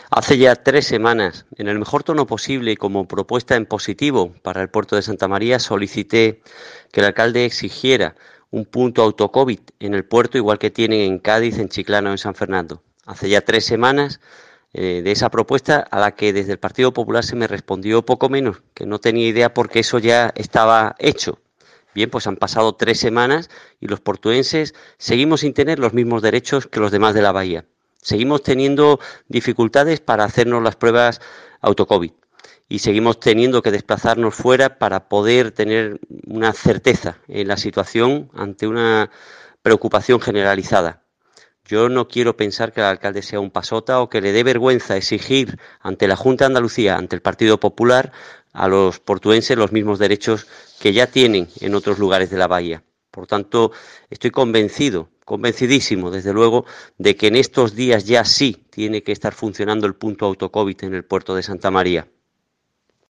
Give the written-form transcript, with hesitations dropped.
Hace ya 3 semanas, en el mejor tono posible y como propuesta en positivo para el puerto de Santa María, solicité que el alcalde exigiera un punto autocovid en el puerto, igual que tienen en Cádiz, en Chiclana o en San Fernando. Hace ya 3 semanas de esa propuesta, a la que desde el Partido Popular se me respondió poco menos, que no tenía idea porque eso ya estaba hecho. Bien, pues han pasado 3 semanas y los portuenses seguimos sin tener los mismos derechos que los demás de la bahía. Seguimos teniendo dificultades para hacernos las pruebas autocovid y seguimos teniendo que desplazarnos fuera para poder tener una certeza en la situación ante una preocupación generalizada. Yo no quiero pensar que el alcalde sea un pasota o que le dé vergüenza exigir ante la Junta de Andalucía, ante el Partido Popular, a los portuenses los mismos derechos que ya tienen en otros lugares de la bahía. Por tanto, estoy convencido, convencidísimo, desde luego, de que en estos días ya sí tiene que estar funcionando el punto autocovid en el puerto de Santa María.